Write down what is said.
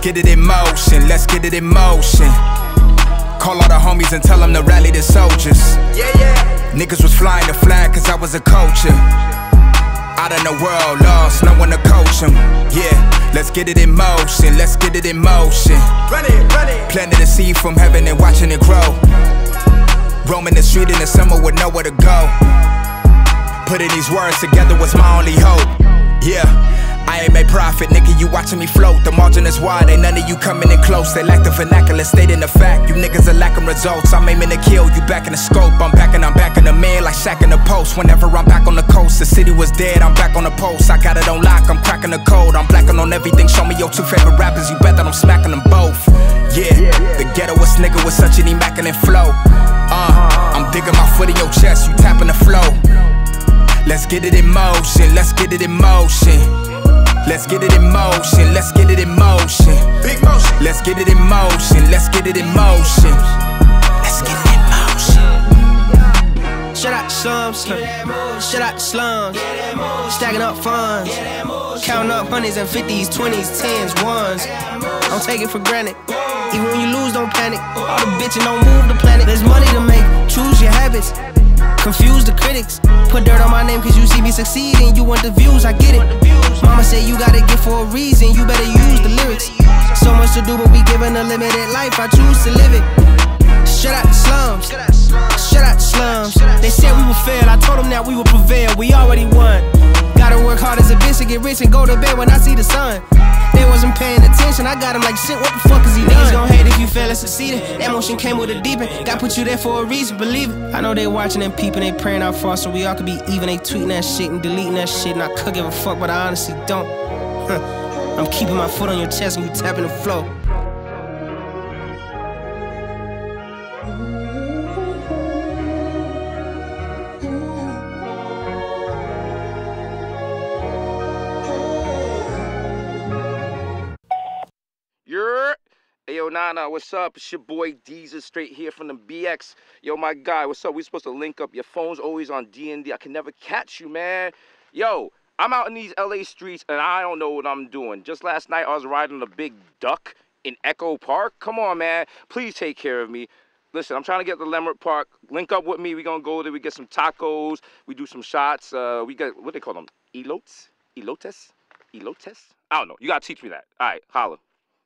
get it in motion, let's get it in motion. Call all the homies and tell them to rally the soldiers. Niggas was flying the flag cause I was a culture. Out in the world, lost, no one to coach them. Yeah, let's get it in motion, let's get it in motion. Run it. Planting the seed from heaven and watching it grow. Roaming the street in the summer with nowhere to go. Putting these words together was my only hope. Yeah, I ain't made profit, nigga, you watching me float. The margin is wide, ain't none of you coming in close. They lack the vernacular, stating the fact. You niggas are lacking results, I'm aiming to kill. You back in the scope, I'm back in the man like Shaq in the post. Whenever I'm back on the coast, the city was dead, I'm back on the post. I got it on lock, I'm cracking the code. I'm blacking on everything, show me your two favorite rappers. You bet that I'm smacking them both. Yeah, the ghettoest nigga with such an immaculate flow. I'm digging my foot in your chest, you tapping the flow. Let's get it in motion, let's get it in motion. Let's get it in motion, let's get it in motion. Big motion. Let's get it in motion, let's get it in motion. Let's get it in motion. Shout out the slums, shout out the slums. Stacking up funds, counting up hundreds and 50s, 20s, 10s, 1s. Don't take it for granted. Even when you lose, don't panic. All the bitches don't move the planet. There's money to make, choose your habits. Confuse the critics. Put dirt on my name cause you see me succeeding. You want the views, I get it. Mama say you gotta get for a reason. You better use the lyrics. So much to do but we given a limited life. I choose to live it. Shout out the slums, shout out the slums. They said we would fail, I told them that we would prevail. We already won. Gotta work hard as a bitch to get rich and go to bed when I see the sun. They wasn't paying attention, I got him like shit, what the fuck is he done? Niggas gon' hate if you fail at succeeding. That motion came with a deep end. God put you there for a reason, believe it. I know they watching and peeping, they praying out far so we all could be even. They tweeting that shit and deleting that shit, and I could give a fuck, but I honestly don't. I'm keeping my foot on your chest and you tapping the flow. Hey, yo, Nana, what's up? It's your boy Deezer, straight here from the BX. Yo, my guy, what's up? We supposed to link up. Your phone's always on D&D. I can never catch you, man. Yo, I'm out in these LA streets, and I don't know what I'm doing. Just last night, I was riding a big duck in Echo Park. Come on, man. Please take care of me. Listen, I'm trying to get to Leimert Park. Link up with me. We're going to go there. We get some tacos. We do some shots. We get, what they call them? Elotes? Elotes? Elotes? I don't know. You got to teach me that. All right, holla.